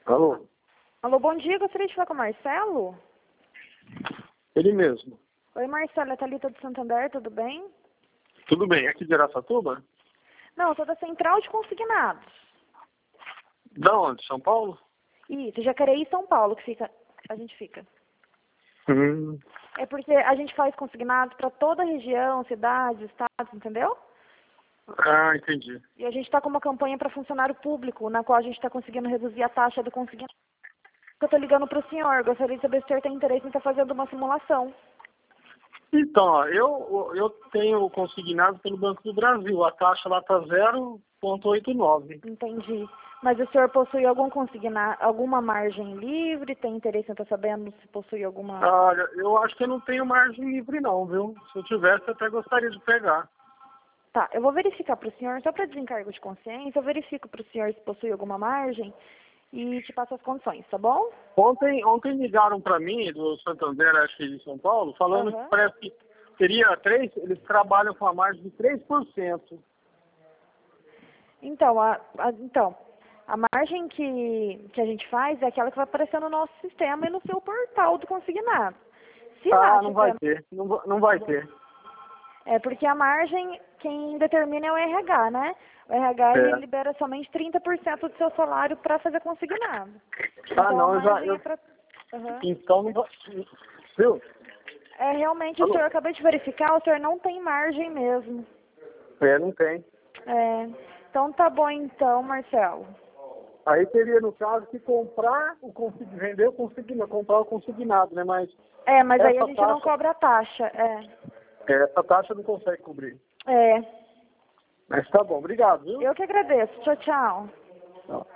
Alô? Alô, bom dia. Gostaria de falar com o Marcelo? Ele mesmo. Oi, Marcelo. É Thalita do Santander, tudo bem? Tudo bem, aqui de Araçatuba? Não, eu sou da Central de Consignados. Da onde? São Paulo? Isso, Jacareí e São Paulo que a gente fica. Hum. É porque a gente faz consignados para toda a região, cidades, estados, entendeu? Ah, entendi. E a gente está com uma campanha para funcionário público, na qual a gente está conseguindo reduzir a taxa do consignado. Eu estou ligando para o senhor. Gostaria de saber se o senhor tem interesse em estar fazendo uma simulação. Então, ó, eu tenho consignado pelo Banco do Brasil. A taxa lá está 0,89. Entendi. Mas o senhor possui alguma margem livre? Tem interesse em estar sabendo se possui alguma... Olha, eu acho que eu não tenho margem livre não, viu? Se eu tivesse, eu até gostaria de pegar. Tá, eu vou verificar para o senhor, só para desencargo de consciência, eu verifico para o senhor se possui alguma margem e te passo as condições, tá bom? Ontem ligaram para mim, do Santander, acho que de São Paulo, falando que parece que teria eles trabalham com a margem de 3%. Então, a margem que a gente faz é aquela que vai aparecer no nosso sistema e no seu portal do consignado. Se lá Não tiver... vai ter, não vai ter. É porque a margem, quem determina é o RH, né? O RH ele libera somente 30% do seu salário para fazer consignado. Então, Então não vai... Viu? É, realmente, o senhor acabou de verificar, o senhor não tem margem mesmo. Não tem. É, então tá bom então, Marcelo. Aí teria, no caso, que vender o consignado, comprar o consignado, né? Mas mas aí a gente não cobra a taxa, essa taxa não consegue cobrir. É. Mas tá bom, obrigado, viu? Eu que agradeço. Tchau, tchau. Tchau.